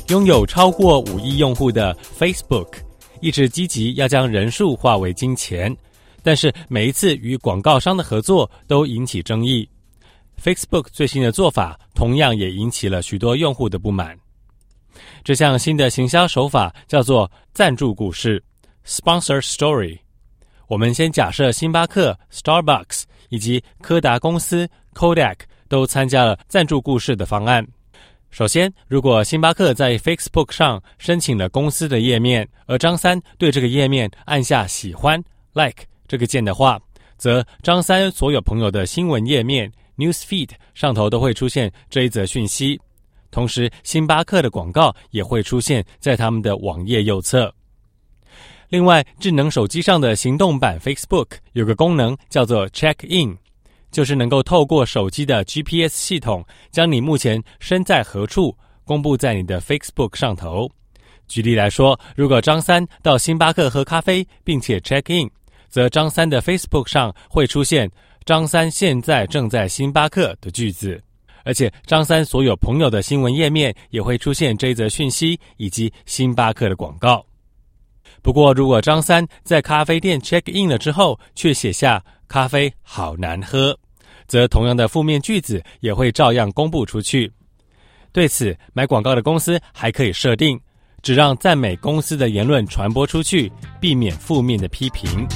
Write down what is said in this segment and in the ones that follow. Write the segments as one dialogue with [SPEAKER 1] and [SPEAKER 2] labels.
[SPEAKER 1] 拥有超过5亿用户的 Facebook 一直积极要将人数化为金钱，但是每一次与广告商的合作都引起争议。Facebook 最新的做法同样也引起了许多用户的不满。这项新的行销手法叫做赞助故事 Sponsor Story。 我们先假设星巴克、Starbucks 以及柯达公司 Kodak 都参加了赞助故事的方案。首先，如果星巴克在 Facebook 上申请了公司的页面，而张三对这个页面按下喜欢 Like 这个键的话，则张三所有朋友的新闻页面 Newsfeed 上头都会出现这一则讯息，同时星巴克的广告也会出现在他们的网页右侧。另外，智能手机上的行动版 Facebook 有个功能叫做 Check In， 就是能够透过手机的 GPS 系统将你目前身在何处公布在你的 Facebook 上头。举例来说，如果张三到星巴克喝咖啡并且 Check In， 则张三的 Facebook 上会出现张三现在正在星巴克的句子，而且张三所有朋友的新闻页面也会出现这一则讯息以及星巴克的广告。不过，如果张三在咖啡店 check in 了之后，却写下咖啡好难喝，则同样的负面句子也会照样公布出去。对此，买广告的公司还可以设定，只让赞美公司的言论传播出去，避免负面的批评。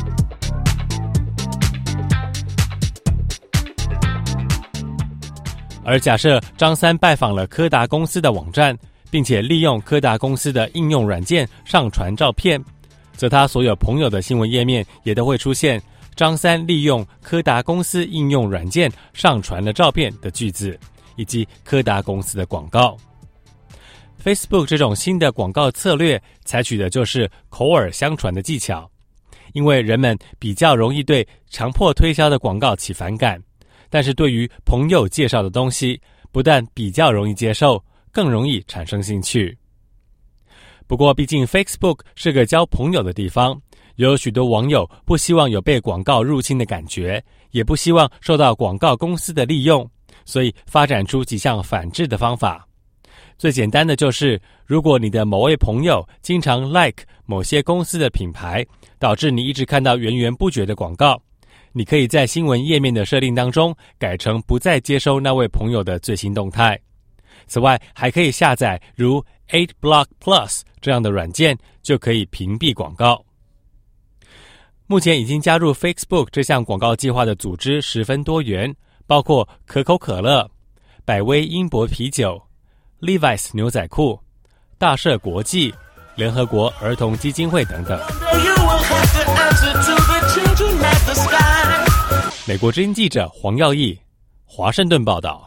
[SPEAKER 1] 而假设张三拜访了柯达公司的网站，并且利用柯达公司的应用软件上传照片，则他所有朋友的新闻页面也都会出现张三利用柯达公司应用软件上传了照片的句子，以及柯达公司的广告。Facebook 这种新的广告策略采取的就是口耳相传的技巧，因为人们比较容易对强迫推销的广告起反感，但是对于朋友介绍的东西，不但比较容易接受，更容易产生兴趣。不过毕竟 Facebook 是个交朋友的地方，有许多网友不希望有被广告入侵的感觉，也不希望受到广告公司的利用，所以发展出几项反制的方法。最简单的就是，如果你的某位朋友经常 like 某些公司的品牌，导致你一直看到源源不绝的广告，你可以在新闻页面的设定当中改成不再接收那位朋友的最新动态。此外，还可以下载如 AdBlock Plus 这样的软件，就可以屏蔽广告。目前已经加入 Facebook 这项广告计划的组织十分多元，包括可口可乐、百威英博啤酒、Levi's 牛仔裤、大社国际、联合国儿童基金会等等。美国之音记者黄耀义，华盛顿报道。